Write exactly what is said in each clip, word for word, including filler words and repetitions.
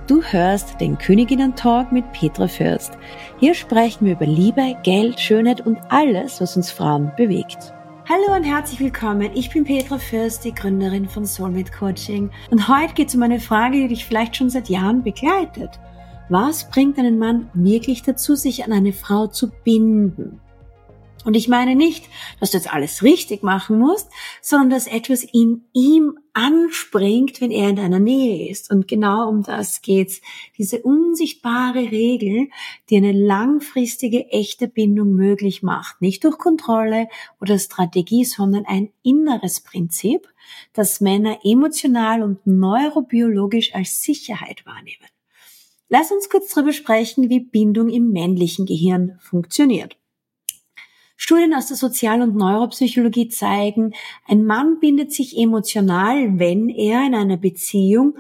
Du hörst den Königinnen-Talk mit Petra Fürst. Hier sprechen wir über Liebe, Geld, Schönheit und alles, was uns Frauen bewegt. Hallo und herzlich willkommen. Ich bin Petra Fürst, die Gründerin von Soulmate Coaching. Und heute geht es um eine Frage, die dich vielleicht schon seit Jahren begleitet. Was bringt einen Mann wirklich dazu, sich an eine Frau zu binden? Und ich meine nicht, dass du jetzt alles richtig machen musst, sondern dass etwas in ihm anspringt, wenn er in deiner Nähe ist. Und genau um das geht's. Diese unsichtbare Regel, die eine langfristige, echte Bindung möglich macht. Nicht durch Kontrolle oder Strategie, sondern ein inneres Prinzip, das Männer emotional und neurobiologisch als Sicherheit wahrnehmen. Lass uns kurz darüber sprechen, wie Bindung im männlichen Gehirn funktioniert. Studien aus der Sozial- und Neuropsychologie zeigen, ein Mann bindet sich emotional, wenn er in einer Beziehung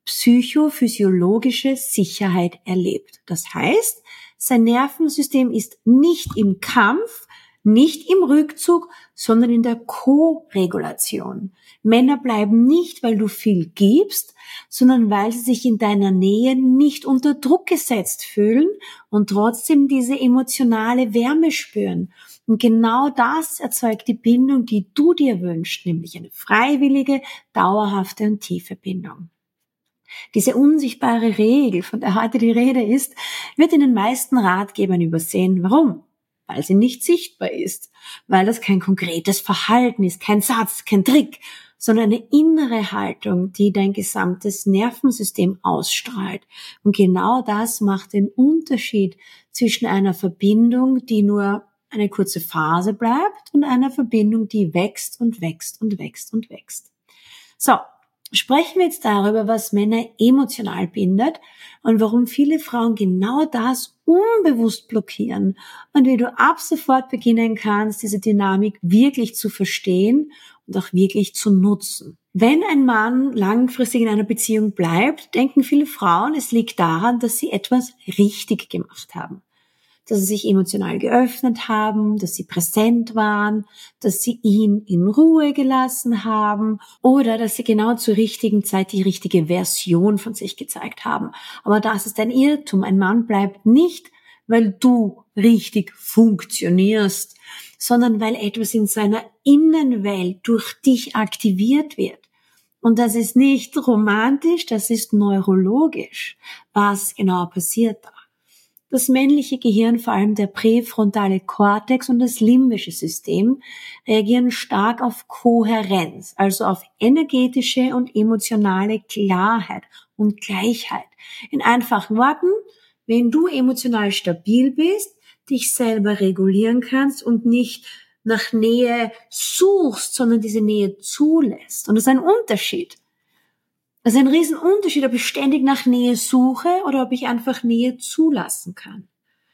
psychophysiologische Sicherheit erlebt. Das heißt, sein Nervensystem ist nicht im Kampf, nicht im Rückzug, sondern in der Ko-Regulation. Männer bleiben nicht, weil du viel gibst, sondern weil sie sich in deiner Nähe nicht unter Druck gesetzt fühlen und trotzdem diese emotionale Wärme spüren. Und genau das erzeugt die Bindung, die du dir wünschst, nämlich eine freiwillige, dauerhafte und tiefe Bindung. Diese unsichtbare Regel, von der heute die Rede ist, wird in den meisten Ratgebern übersehen. Warum? Weil sie nicht sichtbar ist, weil das kein konkretes Verhalten ist, kein Satz, kein Trick, sondern eine innere Haltung, die dein gesamtes Nervensystem ausstrahlt. Und genau das macht den Unterschied zwischen einer Verbindung, die nur eine kurze Phase bleibt, und einer Verbindung, die wächst und wächst und wächst und wächst. So, sprechen wir jetzt darüber, was Männer emotional bindet und warum viele Frauen genau das unbewusst blockieren und wie du ab sofort beginnen kannst, diese Dynamik wirklich zu verstehen und auch wirklich zu nutzen. Wenn ein Mann langfristig in einer Beziehung bleibt, denken viele Frauen, es liegt daran, dass sie etwas richtig gemacht haben. Dass sie sich emotional geöffnet haben, dass sie präsent waren, dass sie ihn in Ruhe gelassen haben oder dass sie genau zur richtigen Zeit die richtige Version von sich gezeigt haben. Aber das ist ein Irrtum. Ein Mann bleibt nicht, weil du richtig funktionierst, sondern weil etwas in seiner Innenwelt durch dich aktiviert wird. Und das ist nicht romantisch, das ist neurologisch. Was genau passiert da? Das männliche Gehirn, vor allem der präfrontale Kortex und das limbische System, reagieren stark auf Kohärenz, also auf energetische und emotionale Klarheit und Gleichheit. In einfachen Worten, wenn du emotional stabil bist, dich selber regulieren kannst und nicht nach Nähe suchst, sondern diese Nähe zulässt. Und das ist ein Unterschied. Das ist ein Riesenunterschied, ob ich ständig nach Nähe suche oder ob ich einfach Nähe zulassen kann.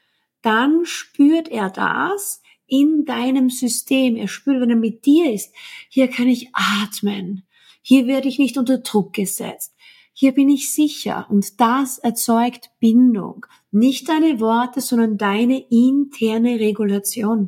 Dann spürt er das in deinem System. Er spürt, wenn er mit dir ist, hier kann ich atmen. Hier werde ich nicht unter Druck gesetzt. Hier bin ich sicher. Und das erzeugt Bindung. Nicht deine Worte, sondern deine interne Regulation.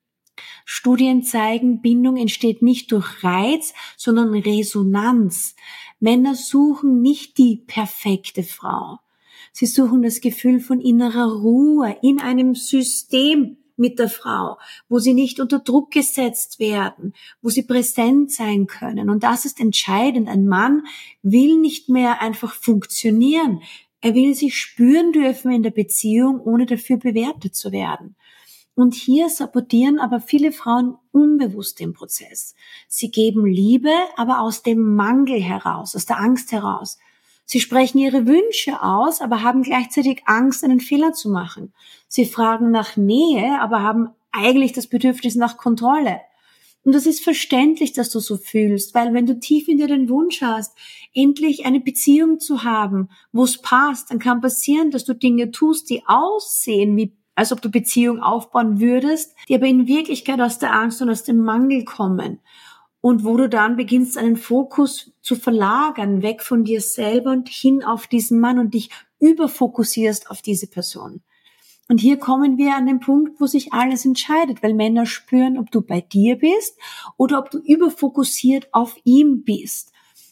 Studien zeigen, Bindung entsteht nicht durch Reiz, sondern Resonanz. Männer suchen nicht die perfekte Frau. Sie suchen das Gefühl von innerer Ruhe in einem System mit der Frau, wo sie nicht unter Druck gesetzt werden, wo sie präsent sein können. Und das ist entscheidend. Ein Mann will nicht mehr einfach funktionieren. Er will sich spüren dürfen in der Beziehung, ohne dafür bewertet zu werden. Und hier sabotieren aber viele Frauen unbewusst den Prozess. Sie geben Liebe, aber aus dem Mangel heraus, aus der Angst heraus. Sie sprechen ihre Wünsche aus, aber haben gleichzeitig Angst, einen Fehler zu machen. Sie fragen nach Nähe, aber haben eigentlich das Bedürfnis nach Kontrolle. Und das ist verständlich, dass du so fühlst, weil wenn du tief in dir den Wunsch hast, endlich eine Beziehung zu haben, wo es passt, dann kann passieren, dass du Dinge tust, die aussehen wie als ob du Beziehung aufbauen würdest, die aber in Wirklichkeit aus der Angst und aus dem Mangel kommen. Und wo du dann beginnst, einen Fokus zu verlagern, weg von dir selber und hin auf diesen Mann und dich überfokussierst auf diese Person. Und hier kommen wir an den Punkt, wo sich alles entscheidet, weil Männer spüren, ob du bei dir bist oder ob du überfokussiert auf ihm bist.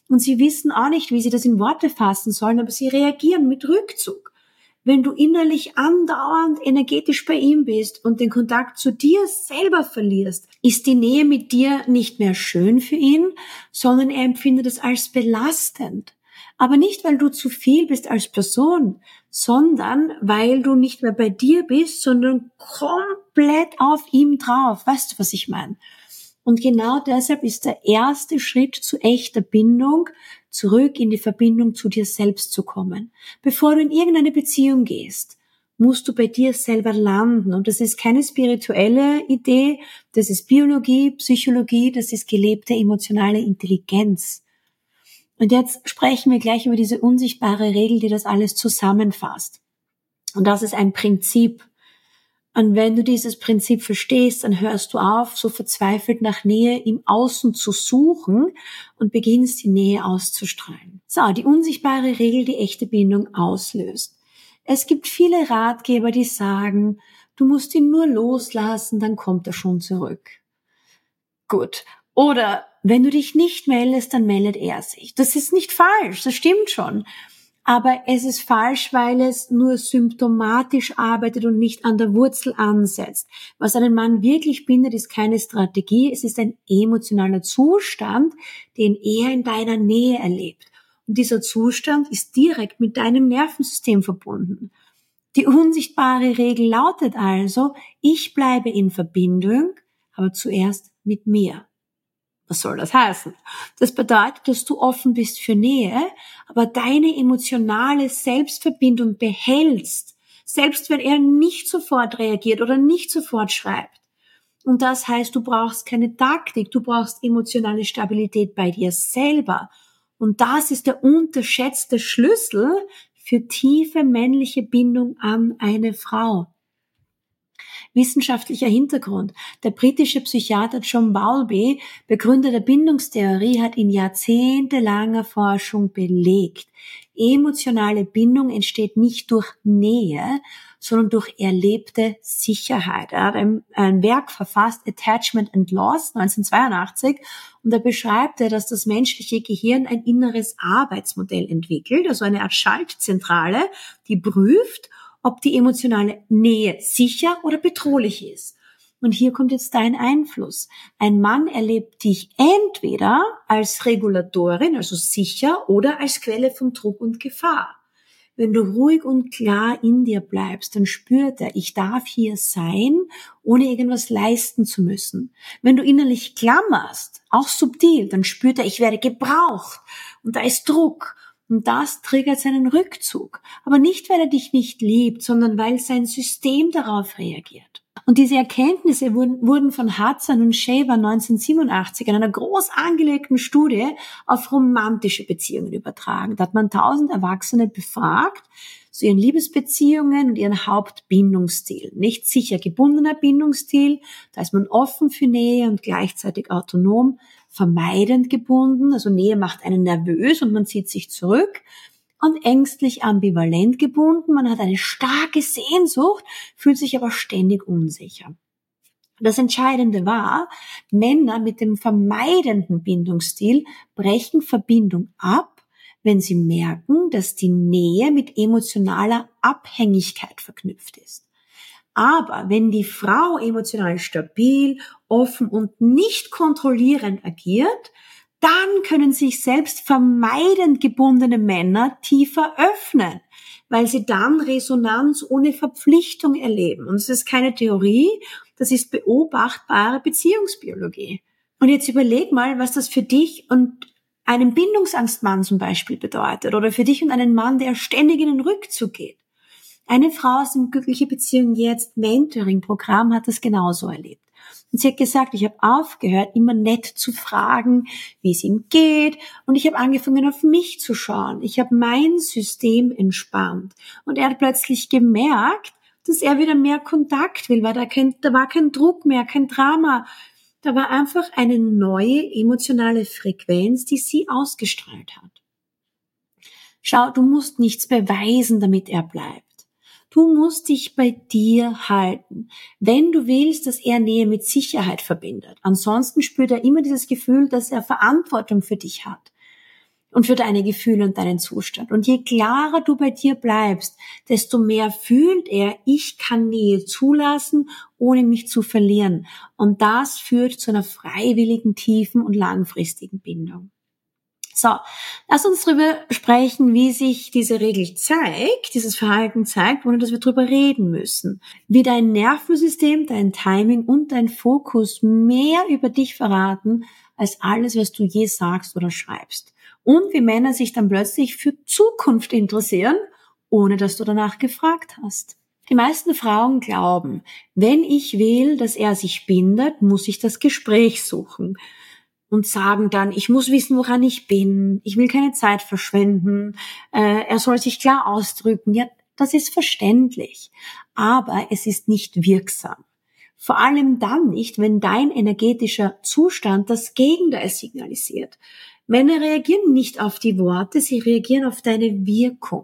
Und sie wissen auch nicht, wie sie das in Worte fassen sollen, aber sie reagieren mit Rückzug. Wenn du innerlich andauernd energetisch bei ihm bist und den Kontakt zu dir selber verlierst, ist die Nähe mit dir nicht mehr schön für ihn, sondern er empfindet es als belastend. Aber nicht, weil du zu viel bist als Person, sondern weil du nicht mehr bei dir bist, sondern komplett auf ihm drauf. Weißt du, was ich meine? Und genau deshalb ist der erste Schritt zu echter Bindung, zurück in die Verbindung zu dir selbst zu kommen. Bevor du in irgendeine Beziehung gehst, musst du bei dir selber landen. Und das ist keine spirituelle Idee, das ist Biologie, Psychologie, das ist gelebte emotionale Intelligenz. Und jetzt sprechen wir gleich über diese unsichtbare Regel, die das alles zusammenfasst. Und das ist ein Prinzip. Und wenn du dieses Prinzip verstehst, dann hörst du auf, so verzweifelt nach Nähe im Außen zu suchen und beginnst die Nähe auszustrahlen. So, die unsichtbare Regel, die echte Bindung auslöst. Es gibt viele Ratgeber, die sagen, du musst ihn nur loslassen, dann kommt er schon zurück. Gut. Oder wenn du dich nicht meldest, dann meldet er sich. Das ist nicht falsch, das stimmt schon. Aber es ist falsch, weil es nur symptomatisch arbeitet und nicht an der Wurzel ansetzt. Was einen Mann wirklich bindet, ist keine Strategie, es ist ein emotionaler Zustand, den er in deiner Nähe erlebt. Und dieser Zustand ist direkt mit deinem Nervensystem verbunden. Die unsichtbare Regel lautet also, ich bleibe in Verbindung, aber zuerst mit mir. Was soll das heißen? Das bedeutet, dass du offen bist für Nähe, aber deine emotionale Selbstverbindung behältst, selbst wenn er nicht sofort reagiert oder nicht sofort schreibt. Und das heißt, du brauchst keine Taktik, du brauchst emotionale Stabilität bei dir selber. Und das ist der unterschätzte Schlüssel für tiefe männliche Bindung an eine Frau. Wissenschaftlicher Hintergrund. Der britische Psychiater John Bowlby, Begründer der Bindungstheorie, hat in jahrzehntelanger Forschung belegt, emotionale Bindung entsteht nicht durch Nähe, sondern durch erlebte Sicherheit. Er hat ein, ein Werk verfasst, Attachment and Loss, neunzehnhundertzweiundachtzig, und da beschreibt er, dass das menschliche Gehirn ein inneres Arbeitsmodell entwickelt, also eine Art Schaltzentrale, die prüft, ob die emotionale Nähe sicher oder bedrohlich ist. Und hier kommt jetzt dein Einfluss. Ein Mann erlebt dich entweder als Regulatorin, also sicher, oder als Quelle von Druck und Gefahr. Wenn du ruhig und klar in dir bleibst, dann spürt er, ich darf hier sein, ohne irgendwas leisten zu müssen. Wenn du innerlich klammerst, auch subtil, dann spürt er, ich werde gebraucht und da ist Druck. Und das triggert seinen Rückzug. Aber nicht, weil er dich nicht liebt, sondern weil sein System darauf reagiert. Und diese Erkenntnisse wurden, wurden von Hudson und Shaver neunzehnhundertsiebenundachtzig in einer groß angelegten Studie auf romantische Beziehungen übertragen. Da hat man tausend Erwachsene befragt zu ihren Liebesbeziehungen und ihren Hauptbindungsstil. Nicht sicher gebundener Bindungsstil, da ist man offen für Nähe und gleichzeitig autonom, vermeidend gebunden, also Nähe macht einen nervös und man zieht sich zurück, und ängstlich ambivalent gebunden, man hat eine starke Sehnsucht, fühlt sich aber ständig unsicher. Das Entscheidende war, Männer mit dem vermeidenden Bindungsstil brechen Verbindung ab, wenn sie merken, dass die Nähe mit emotionaler Abhängigkeit verknüpft ist. Aber wenn die Frau emotional stabil, offen und nicht kontrollierend agiert, dann können sich selbst vermeidend gebundene Männer tiefer öffnen, weil sie dann Resonanz ohne Verpflichtung erleben. Und es ist keine Theorie, das ist beobachtbare Beziehungsbiologie. Und jetzt überleg mal, was das für dich und einen Bindungsangstmann zum Beispiel bedeutet oder für dich und einen Mann, der ständig in den Rückzug geht. Eine Frau aus dem Glückliche Beziehung jetzt Mentoring-Programm hat das genauso erlebt. Und sie hat gesagt, ich habe aufgehört, immer nett zu fragen, wie es ihm geht. Und ich habe angefangen, auf mich zu schauen. Ich habe mein System entspannt. Und er hat plötzlich gemerkt, dass er wieder mehr Kontakt will, weil da, kein, da war kein Druck mehr, kein Drama. Da war einfach eine neue emotionale Frequenz, die sie ausgestrahlt hat. Schau, du musst nichts beweisen, damit er bleibt. Du musst dich bei dir halten, wenn du willst, dass er Nähe mit Sicherheit verbindet. Ansonsten spürt er immer dieses Gefühl, dass er Verantwortung für dich hat. und für deine Gefühle und deinen Zustand. Und je klarer du bei dir bleibst, desto mehr fühlt er, ich kann Nähe zulassen, ohne mich zu verlieren. Und das führt zu einer freiwilligen, tiefen und langfristigen Bindung. So, lass uns darüber sprechen, wie sich diese Regel zeigt, dieses Verhalten zeigt, ohne dass wir darüber reden müssen. Wie dein Nervensystem, dein Timing und dein Fokus mehr über dich verraten, als alles, was du je sagst oder schreibst. Und wie Männer sich dann plötzlich für Zukunft interessieren, ohne dass du danach gefragt hast. Die meisten Frauen glauben, wenn ich will, dass er sich bindet, muss ich das Gespräch suchen. Und sagen dann, ich muss wissen, woran ich bin, ich will keine Zeit verschwenden, äh, er soll sich klar ausdrücken. Ja, das ist verständlich, aber es ist nicht wirksam. Vor allem dann nicht, wenn dein energetischer Zustand das Gegenteil signalisiert. Männer reagieren nicht auf die Worte, sie reagieren auf deine Wirkung.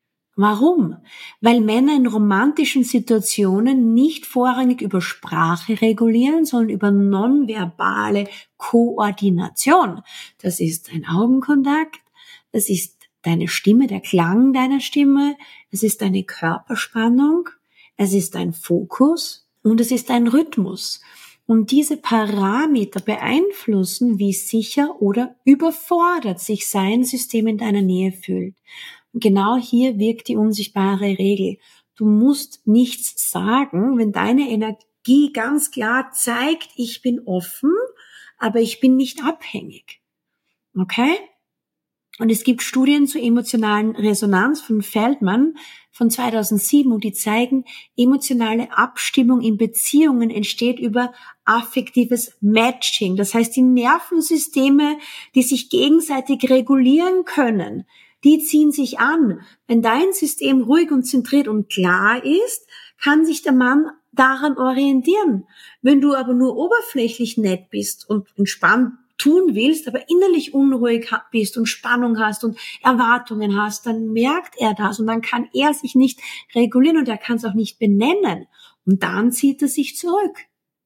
Warum? Weil Männer in romantischen Situationen nicht vorrangig über Sprache regulieren, sondern über nonverbale Koordination. Das ist ein Augenkontakt, das ist deine Stimme, der Klang deiner Stimme, es ist deine Körperspannung, es ist dein Fokus und es ist dein Rhythmus. Und diese Parameter beeinflussen, wie sicher oder überfordert sich sein System in deiner Nähe fühlt. Genau hier wirkt die unsichtbare Regel. Du musst nichts sagen, wenn deine Energie ganz klar zeigt, ich bin offen, aber ich bin nicht abhängig. Okay? Und es gibt Studien zur emotionalen Resonanz von Feldman von zweitausendsieben, und die zeigen, emotionale Abstimmung in Beziehungen entsteht über affektives Matching. Das heißt, die Nervensysteme, die sich gegenseitig regulieren können, die ziehen sich an. Wenn dein System ruhig und zentriert und klar ist, kann sich der Mann daran orientieren. Wenn du aber nur oberflächlich nett bist und entspannt tun willst, aber innerlich unruhig bist und Spannung hast und Erwartungen hast, dann merkt er das und dann kann er sich nicht regulieren und er kann es auch nicht benennen. Und dann zieht er sich zurück.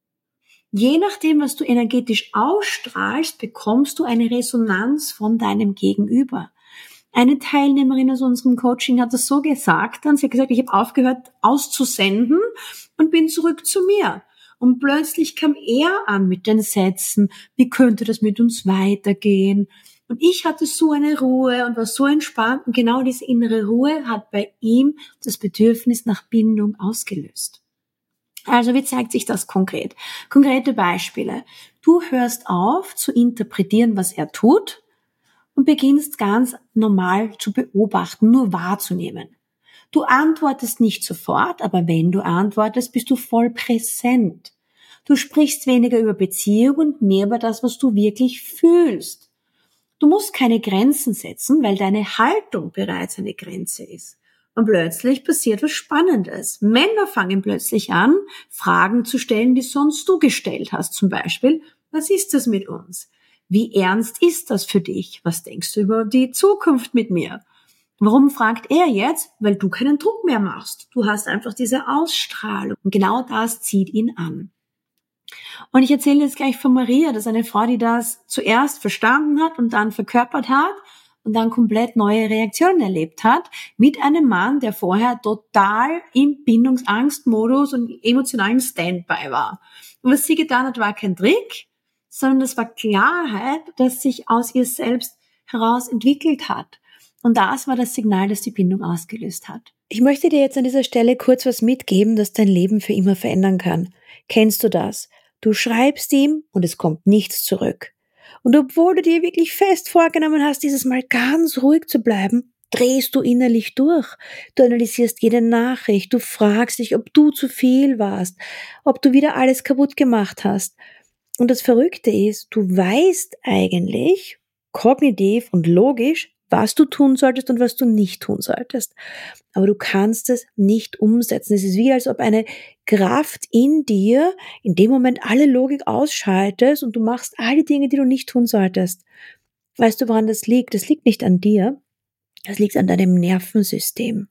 Je nachdem, was du energetisch ausstrahlst, bekommst du eine Resonanz von deinem Gegenüber. Eine Teilnehmerin aus unserem Coaching hat das so gesagt, dann sie hat gesagt, ich habe aufgehört auszusenden und bin zurück zu mir. Und plötzlich kam er an mit den Sätzen, wie könnte das mit uns weitergehen? Und ich hatte so eine Ruhe und war so entspannt. Und genau diese innere Ruhe hat bei ihm das Bedürfnis nach Bindung ausgelöst. Also wie zeigt sich das konkret? Konkrete Beispiele. Du hörst auf zu interpretieren, was er tut, und beginnst ganz normal zu beobachten, nur wahrzunehmen. Du antwortest nicht sofort, aber wenn du antwortest, bist du voll präsent. Du sprichst weniger über Beziehung und mehr über das, was du wirklich fühlst. Du musst keine Grenzen setzen, weil deine Haltung bereits eine Grenze ist. Und plötzlich passiert was Spannendes. Männer fangen plötzlich an, Fragen zu stellen, die sonst du gestellt hast. Zum Beispiel, was ist das mit uns? Wie ernst ist das für dich? Was denkst du über die Zukunft mit mir? Warum fragt er jetzt? Weil du keinen Druck mehr machst. Du hast einfach diese Ausstrahlung. Und genau das zieht ihn an. Und ich erzähle jetzt gleich von Maria. Das ist eine Frau, die das zuerst verstanden hat und dann verkörpert hat und dann komplett neue Reaktionen erlebt hat. Mit einem Mann, der vorher total im Bindungsangstmodus und emotionalen Standby war. Und was sie getan hat, war kein Trick, sondern das war Klarheit, das sich aus ihr selbst heraus entwickelt hat. Und das war das Signal, das die Bindung ausgelöst hat. Ich möchte dir jetzt an dieser Stelle kurz was mitgeben, das dein Leben für immer verändern kann. Kennst du das? Du schreibst ihm und es kommt nichts zurück. Und obwohl du dir wirklich fest vorgenommen hast, dieses Mal ganz ruhig zu bleiben, drehst du innerlich durch. Du analysierst jede Nachricht, du fragst dich, ob du zu viel warst, ob du wieder alles kaputt gemacht hast. Und das Verrückte ist, du weißt eigentlich, kognitiv und logisch, was du tun solltest und was du nicht tun solltest. Aber du kannst es nicht umsetzen. Es ist wie, als ob eine Kraft in dir in dem Moment alle Logik ausschaltest und du machst all die Dinge, die du nicht tun solltest. Weißt du, woran das liegt? Das liegt nicht an dir. Das liegt an deinem Nervensystem.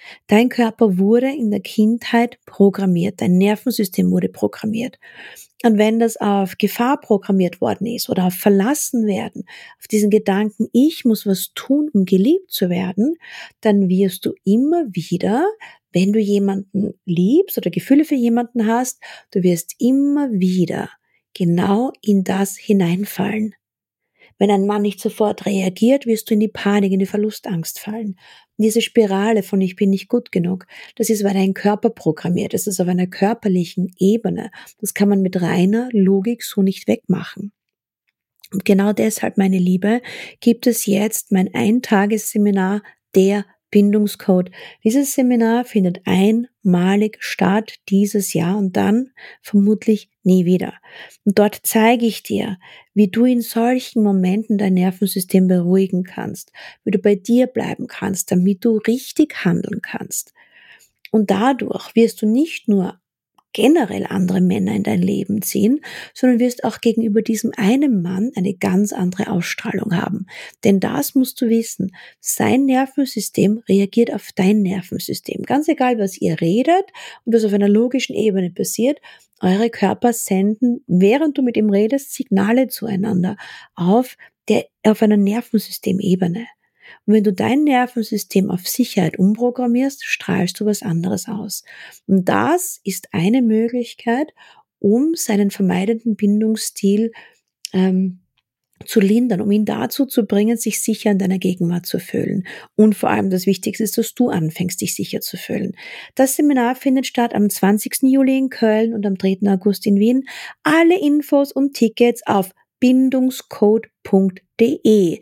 Dein Körper wurde in der Kindheit programmiert, dein Nervensystem wurde programmiert. Und wenn das auf Gefahr programmiert worden ist oder auf Verlassen werden, auf diesen Gedanken, ich muss was tun, um geliebt zu werden, dann wirst du immer wieder, wenn du jemanden liebst oder Gefühle für jemanden hast, du wirst immer wieder genau in das hineinfallen. Wenn ein Mann nicht sofort reagiert, wirst du in die Panik, in die Verlustangst fallen. Und diese Spirale von ich bin nicht gut genug, das ist, weil dein Körper programmiert ist. Das ist auf einer körperlichen Ebene. Das kann man mit reiner Logik so nicht wegmachen. Und genau deshalb, meine Liebe, gibt es jetzt mein Eintagesseminar, der Bindungscode. Dieses Seminar findet einmalig statt dieses Jahr und dann vermutlich nie wieder. Und dort zeige ich dir, wie du in solchen Momenten dein Nervensystem beruhigen kannst, wie du bei dir bleiben kannst, damit du richtig handeln kannst. Und dadurch wirst du nicht nur generell andere Männer in dein Leben ziehen, sondern wirst auch gegenüber diesem einen Mann eine ganz andere Ausstrahlung haben. Denn das musst du wissen. Sein Nervensystem reagiert auf dein Nervensystem. Ganz egal, was ihr redet und was auf einer logischen Ebene passiert, eure Körper senden, während du mit ihm redest, Signale zueinander auf der, auf einer Nervensystemebene. Und wenn du dein Nervensystem auf Sicherheit umprogrammierst, strahlst du was anderes aus. Und das ist eine Möglichkeit, um seinen vermeidenden Bindungsstil ähm, zu lindern, um ihn dazu zu bringen, sich sicher in deiner Gegenwart zu fühlen. Und vor allem das Wichtigste ist, dass du anfängst, dich sicher zu fühlen. Das Seminar findet statt am zwanzigsten Juli in Köln und am dritten August in Wien. Alle Infos und Tickets auf bindungscode punkt de.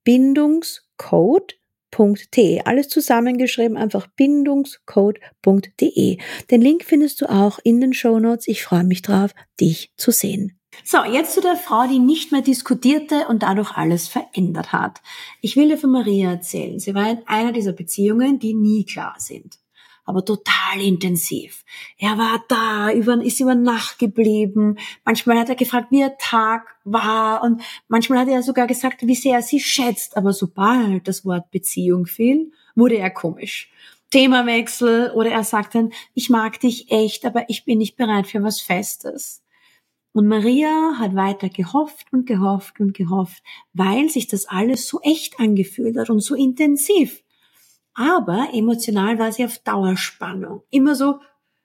Bindungscode punkt de. Alles zusammengeschrieben, einfach bindungscode punkt de. Den Link findest du auch in den Shownotes. Ich freue mich drauf, dich zu sehen. So, jetzt zu der Frau, die nicht mehr diskutierte und dadurch alles verändert hat. Ich will dir von Maria erzählen. Sie war in einer dieser Beziehungen, die nie klar sind, aber total intensiv. Er war da, über, ist über Nacht geblieben. Manchmal hat er gefragt, wie der Tag war und manchmal hat er sogar gesagt, wie sehr er sie schätzt. Aber sobald das Wort Beziehung fiel, wurde er komisch. Themawechsel oder er sagt dann, ich mag dich echt, aber ich bin nicht bereit für was Festes. Und Maria hat weiter gehofft und gehofft und gehofft, weil sich das alles so echt angefühlt hat und so intensiv. Aber emotional war sie auf Dauerspannung. Immer so,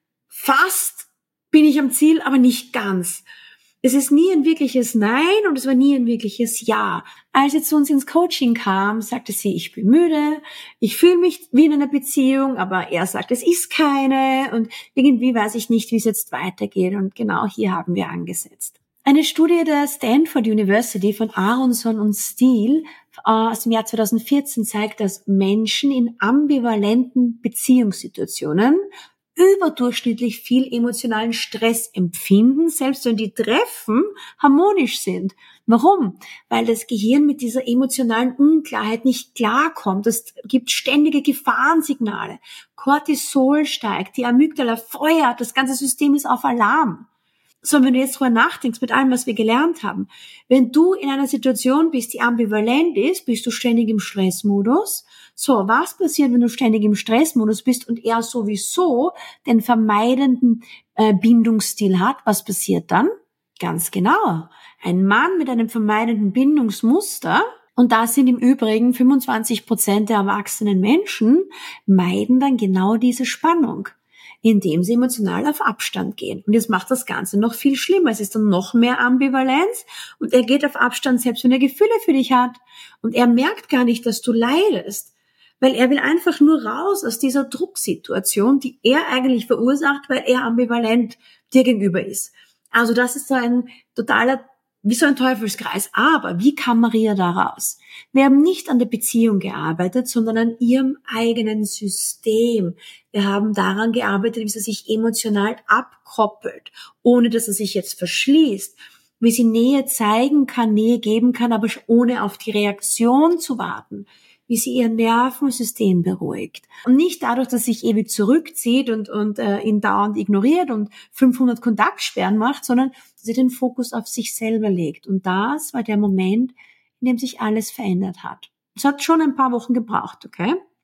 fast bin ich am Ziel, aber nicht ganz. Es ist nie ein wirkliches Nein und es war nie ein wirkliches Ja. Als sie zu uns ins Coaching kam, sagte sie, ich bin müde, ich fühle mich wie in einer Beziehung, aber er sagt, es ist keine und irgendwie weiß ich nicht, wie es jetzt weitergeht und genau hier haben wir angesetzt. Eine Studie der Stanford University von Aronson und Steele aus dem Jahr zweitausendvierzehn zeigt, dass Menschen in ambivalenten Beziehungssituationen überdurchschnittlich viel emotionalen Stress empfinden, selbst wenn die Treffen harmonisch sind. Warum? Weil das Gehirn mit dieser emotionalen Unklarheit nicht klarkommt. Es gibt ständige Gefahrensignale. Cortisol steigt, die Amygdala feuert, das ganze System ist auf Alarm. So, wenn du jetzt drüber nachdenkst, mit allem, was wir gelernt haben, wenn du in einer Situation bist, die ambivalent ist, bist du ständig im Stressmodus. So, was passiert, wenn du ständig im Stressmodus bist und er sowieso den vermeidenden äh, Bindungsstil hat? Was passiert dann? Ganz genau. Ein Mann mit einem vermeidenden Bindungsmuster, und da sind im Übrigen fünfundzwanzig Prozent der erwachsenen Menschen, meiden dann genau diese Spannung, indem sie emotional auf Abstand gehen. Und jetzt macht das Ganze noch viel schlimmer. Es ist dann noch mehr Ambivalenz und er geht auf Abstand, selbst wenn er Gefühle für dich hat. Und er merkt gar nicht, dass du leidest, weil er will einfach nur raus aus dieser Drucksituation, die er eigentlich verursacht, weil er ambivalent dir gegenüber ist. Also das ist so ein totaler, wie so ein Teufelskreis. Aber wie kam Maria da raus? Wir haben nicht an der Beziehung gearbeitet, sondern an ihrem eigenen System. Wir haben daran gearbeitet, wie sie sich emotional abkoppelt, ohne dass er sich jetzt verschließt, wie sie Nähe zeigen kann, Nähe geben kann, aber ohne auf die Reaktion zu warten, wie sie ihr Nervensystem beruhigt. Und nicht dadurch, dass sie sich ewig zurückzieht und, und äh, ihn dauernd ignoriert und fünfhundert Kontaktsperren macht, sondern dass sie den Fokus auf sich selber legt. Und das war der Moment, in dem sich alles verändert hat. Es hat schon ein paar Wochen gebraucht, okay?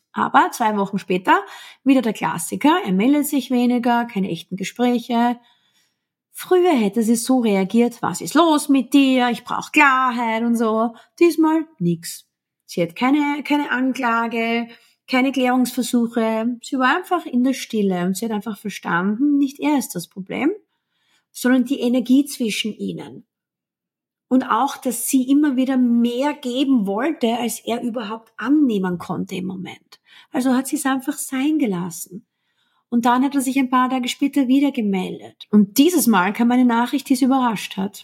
Aber zwei Wochen später wieder der Klassiker, er meldet sich weniger, keine echten Gespräche. Früher hätte sie so reagiert, was ist los mit dir, ich brauche Klarheit und so. Diesmal nix. Sie hat keine, keine Anklage, keine Klärungsversuche. Sie war einfach in der Stille und sie hat einfach verstanden, nicht er ist das Problem, sondern die Energie zwischen ihnen. Und auch, dass sie immer wieder mehr geben wollte, als er überhaupt annehmen konnte im Moment. Also hat sie es einfach sein gelassen. Und dann hat er sich ein paar Tage später wieder gemeldet. Und dieses Mal kam eine Nachricht, die sie überrascht hat.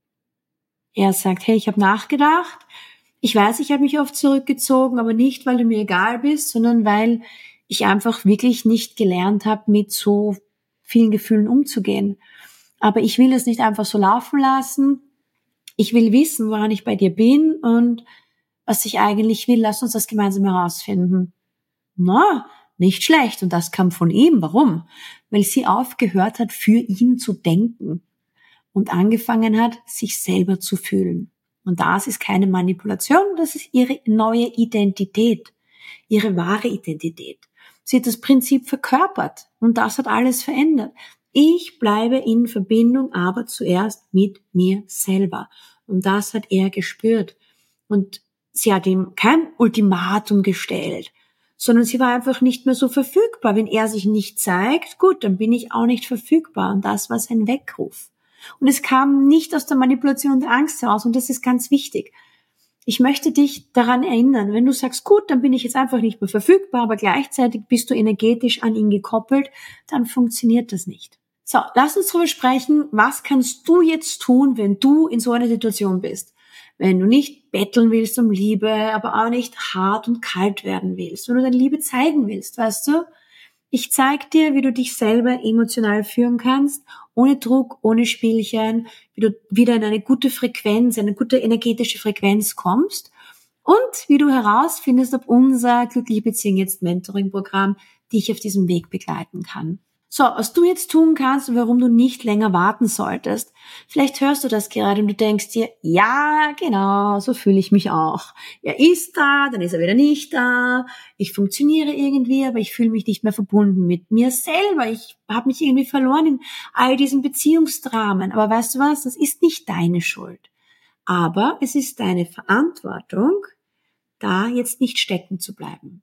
Er sagt, hey, ich habe nachgedacht. Ich weiß, ich habe mich oft zurückgezogen, aber nicht, weil du mir egal bist, sondern weil ich einfach wirklich nicht gelernt habe, mit so vielen Gefühlen umzugehen. Aber ich will es nicht einfach so laufen lassen. Ich will wissen, woran ich bei dir bin und was ich eigentlich will. Lass uns das gemeinsam herausfinden. Na, nicht schlecht. Und das kam von ihm. Warum? Weil sie aufgehört hat, für ihn zu denken und angefangen hat, sich selber zu fühlen. Und das ist keine Manipulation, das ist ihre neue Identität, ihre wahre Identität. Sie hat das Prinzip verkörpert und das hat alles verändert. Ich bleibe in Verbindung, aber zuerst mit mir selber. Und das hat er gespürt. Und sie hat ihm kein Ultimatum gestellt, sondern sie war einfach nicht mehr so verfügbar. Wenn er sich nicht zeigt, gut, dann bin ich auch nicht verfügbar. Und das war sein Weckruf. Und es kam nicht aus der Manipulation der Angst heraus. Und das ist ganz wichtig. Ich möchte dich daran erinnern, wenn du sagst, gut, dann bin ich jetzt einfach nicht mehr verfügbar, aber gleichzeitig bist du energetisch an ihn gekoppelt, dann funktioniert das nicht. So, lass uns darüber sprechen, was kannst du jetzt tun, wenn du in so einer Situation bist? Wenn du nicht betteln willst um Liebe, aber auch nicht hart und kalt werden willst, wenn du deine Liebe zeigen willst, weißt du? Ich zeig dir, wie du dich selber emotional führen kannst, ohne Druck, ohne Spielchen, wie du wieder in eine gute Frequenz, eine gute energetische Frequenz kommst und wie du herausfindest, ob unser Glückliche Beziehung jetzt Mentoring-Programm dich auf diesem Weg begleiten kann. So, was du jetzt tun kannst und warum du nicht länger warten solltest. Vielleicht hörst du das gerade und du denkst dir, ja, genau, so fühle ich mich auch. Er ist da, dann ist er wieder nicht da. Ich funktioniere irgendwie, aber ich fühle mich nicht mehr verbunden mit mir selber. Ich habe mich irgendwie verloren in all diesen Beziehungsdramen. Aber weißt du was, das ist nicht deine Schuld. Aber es ist deine Verantwortung, da jetzt nicht stecken zu bleiben.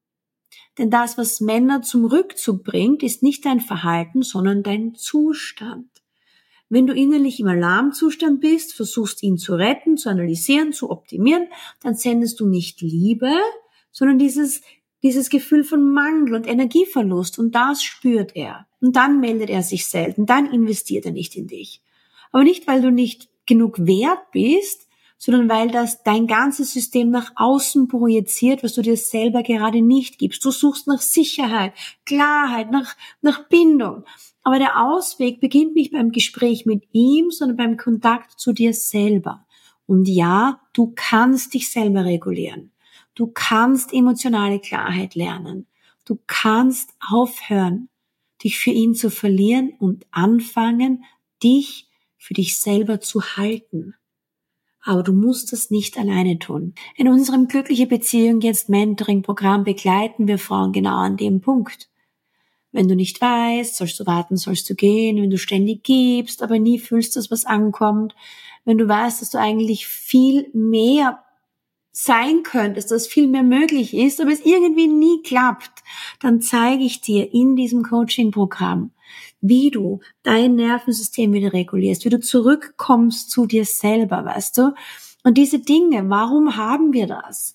Denn das, was Männer zum Rückzug bringt, ist nicht dein Verhalten, sondern dein Zustand. Wenn du innerlich im Alarmzustand bist, versuchst ihn zu retten, zu analysieren, zu optimieren, dann sendest du nicht Liebe, sondern dieses, dieses Gefühl von Mangel und Energieverlust. Und das spürt er. Und dann meldet er sich selten, dann investiert er nicht in dich. Aber nicht, weil du nicht genug wert bist, sondern weil das dein ganzes System nach außen projiziert, was du dir selber gerade nicht gibst. Du suchst nach Sicherheit, Klarheit, nach, nach Bindung. Aber der Ausweg beginnt nicht beim Gespräch mit ihm, sondern beim Kontakt zu dir selber. Und ja, du kannst dich selber regulieren. Du kannst emotionale Klarheit lernen. Du kannst aufhören, dich für ihn zu verlieren und anfangen, dich für dich selber zu halten. Aber du musst das nicht alleine tun. In unserem Glückliche Beziehung jetzt Mentoring-Programm begleiten wir Frauen genau an dem Punkt. Wenn du nicht weißt, sollst du warten, sollst du gehen, wenn du ständig gibst, aber nie fühlst, dass was ankommt, wenn du weißt, dass du eigentlich viel mehr sein könntest, dass viel mehr möglich ist, aber es irgendwie nie klappt, dann zeige ich dir in diesem Coaching-Programm, wie du dein Nervensystem wieder regulierst, wie du zurückkommst zu dir selber, weißt du? Und diese Dinge, warum haben wir das?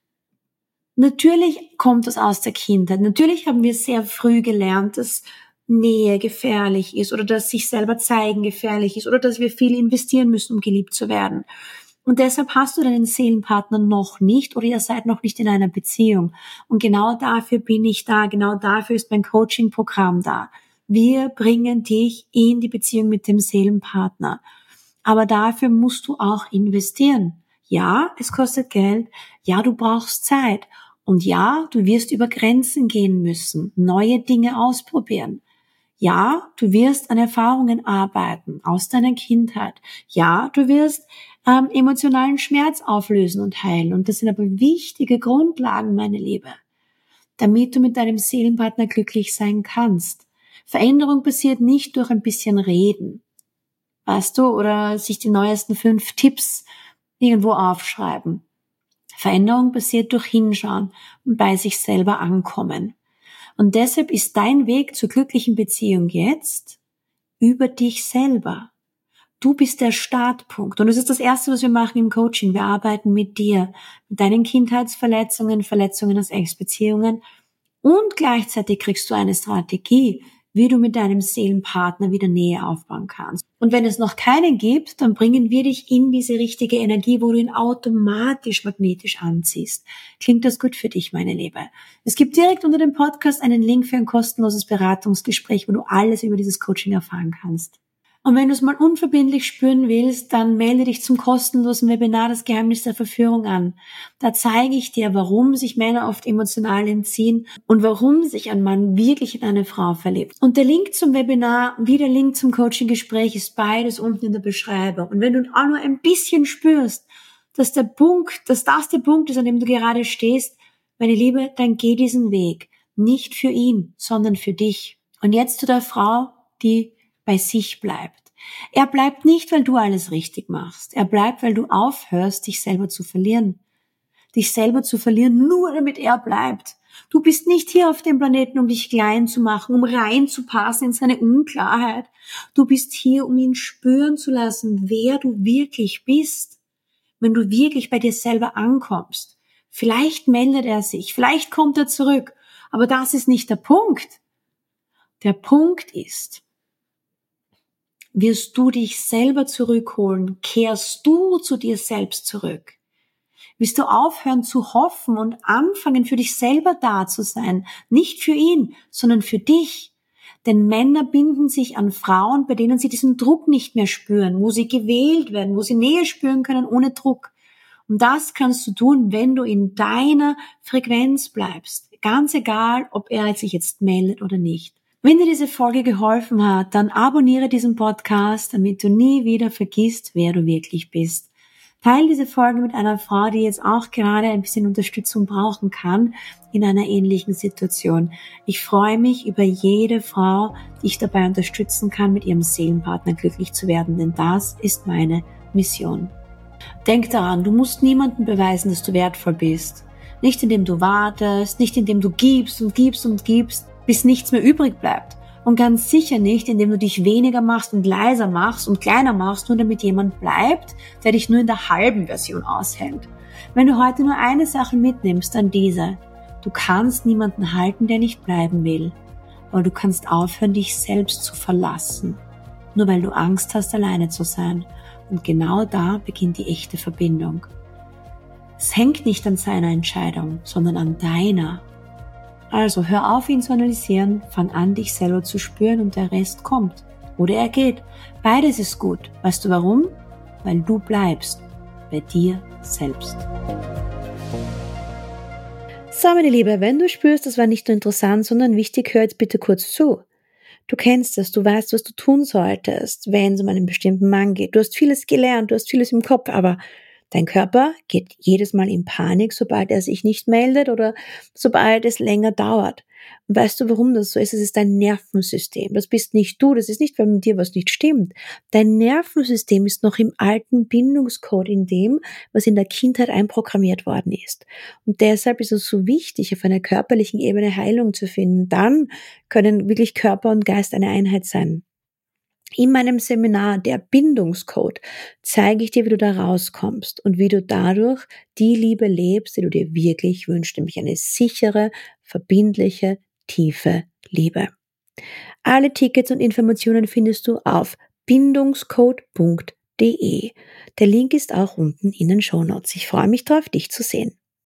Natürlich kommt das aus der Kindheit. Natürlich haben wir sehr früh gelernt, dass Nähe gefährlich ist oder dass sich selber zeigen gefährlich ist oder dass wir viel investieren müssen, um geliebt zu werden. Und deshalb hast du deinen Seelenpartner noch nicht oder ihr seid noch nicht in einer Beziehung. Und genau dafür bin ich da, genau dafür ist mein Coaching-Programm da. Wir bringen dich in die Beziehung mit dem Seelenpartner. Aber dafür musst du auch investieren. Ja, es kostet Geld. Ja, du brauchst Zeit. Und ja, du wirst über Grenzen gehen müssen, neue Dinge ausprobieren. Ja, du wirst an Erfahrungen arbeiten aus deiner Kindheit. Ja, du wirst ähm, emotionalen Schmerz auflösen und heilen. Und das sind aber wichtige Grundlagen, meine Liebe. damit du mit deinem Seelenpartner glücklich sein kannst. Veränderung passiert nicht durch ein bisschen Reden, weißt du, oder sich die neuesten fünf Tipps irgendwo aufschreiben. Veränderung passiert durch Hinschauen und bei sich selber ankommen. Und deshalb ist dein Weg zur glücklichen Beziehung jetzt über dich selber. Du bist der Startpunkt. Und das ist das Erste, was wir machen im Coaching. Wir arbeiten mit dir, mit deinen Kindheitsverletzungen, Verletzungen aus Ex-Beziehungen. Und gleichzeitig kriegst du eine Strategie, wie du mit deinem Seelenpartner wieder Nähe aufbauen kannst. Und wenn es noch keinen gibt, dann bringen wir dich in diese richtige Energie, wo du ihn automatisch magnetisch anziehst. Klingt das gut für dich, meine Liebe? Es gibt direkt unter dem Podcast einen Link für ein kostenloses Beratungsgespräch, wo du alles über dieses Coaching erfahren kannst. Und wenn du es mal unverbindlich spüren willst, dann melde dich zum kostenlosen Webinar Das Geheimnis der Verführung an. Da zeige ich dir, warum sich Männer oft emotional entziehen und warum sich ein Mann wirklich in eine Frau verliebt. Und der Link zum Webinar wie der Link zum Coaching-Gespräch ist beides unten in der Beschreibung. Und wenn du auch nur ein bisschen spürst, dass der Punkt, dass das der Punkt ist, an dem du gerade stehst, meine Liebe, dann geh diesen Weg. Nicht für ihn, sondern für dich. Und jetzt zu der Frau, die bei sich bleibt. Er bleibt nicht, weil du alles richtig machst. Er bleibt, weil du aufhörst, dich selber zu verlieren. Dich selber zu verlieren, nur damit er bleibt. Du bist nicht hier auf dem Planeten, um dich klein zu machen, um reinzupassen in seine Unklarheit. Du bist hier, um ihn spüren zu lassen, wer du wirklich bist. Wenn du wirklich bei dir selber ankommst. Vielleicht meldet er sich, vielleicht kommt er zurück. Aber das ist nicht der Punkt. Der Punkt ist, wirst du dich selber zurückholen, kehrst du zu dir selbst zurück. Wirst du aufhören zu hoffen und anfangen, für dich selber da zu sein. Nicht für ihn, sondern für dich. Denn Männer binden sich an Frauen, bei denen sie diesen Druck nicht mehr spüren, wo sie gewählt werden, wo sie Nähe spüren können ohne Druck. Und das kannst du tun, wenn du in deiner Frequenz bleibst. Ganz egal, ob er sich jetzt meldet oder nicht. Wenn dir diese Folge geholfen hat, dann abonniere diesen Podcast, damit du nie wieder vergisst, wer du wirklich bist. Teile diese Folge mit einer Frau, die jetzt auch gerade ein bisschen Unterstützung brauchen kann in einer ähnlichen Situation. Ich freue mich über jede Frau, die ich dabei unterstützen kann, mit ihrem Seelenpartner glücklich zu werden, denn das ist meine Mission. Denk daran, du musst niemandem beweisen, dass du wertvoll bist. Nicht indem du wartest, nicht indem du gibst und gibst und gibst, bis nichts mehr übrig bleibt. Und ganz sicher nicht, indem du dich weniger machst und leiser machst und kleiner machst, nur damit jemand bleibt, der dich nur in der halben Version aushält. Wenn du heute nur eine Sache mitnimmst, dann diese. Du kannst niemanden halten, der nicht bleiben will. Aber du kannst aufhören, dich selbst zu verlassen. Nur weil du Angst hast, alleine zu sein. Und genau da beginnt die echte Verbindung. Es hängt nicht an seiner Entscheidung, sondern an deiner. Also hör auf, ihn zu analysieren, fang an, dich selber zu spüren und der Rest kommt. Oder er geht. Beides ist gut. Weißt du warum? Weil du bleibst bei dir selbst. So, meine Liebe, wenn du spürst, das war nicht nur interessant, sondern wichtig, hör jetzt bitte kurz zu. Du kennst es, du weißt, was du tun solltest, wenn es um einen bestimmten Mann geht. Du hast vieles gelernt, du hast vieles im Kopf, aber dein Körper geht jedes Mal in Panik, sobald er sich nicht meldet oder sobald es länger dauert. Und weißt du, warum das so ist? Es ist dein Nervensystem. Das bist nicht du, das ist nicht, weil mit dir was nicht stimmt. Dein Nervensystem ist noch im alten Bindungscode, in dem, was in der Kindheit einprogrammiert worden ist. Und deshalb ist es so wichtig, auf einer körperlichen Ebene Heilung zu finden. Dann können wirklich Körper und Geist eine Einheit sein. In meinem Seminar, der Bindungscode, zeige ich dir, wie du da rauskommst und wie du dadurch die Liebe lebst, die du dir wirklich wünschst, nämlich eine sichere, verbindliche, tiefe Liebe. Alle Tickets und Informationen findest du auf bindungscode punkt de. Der Link ist auch unten in den Shownotes. Ich freue mich drauf, dich zu sehen.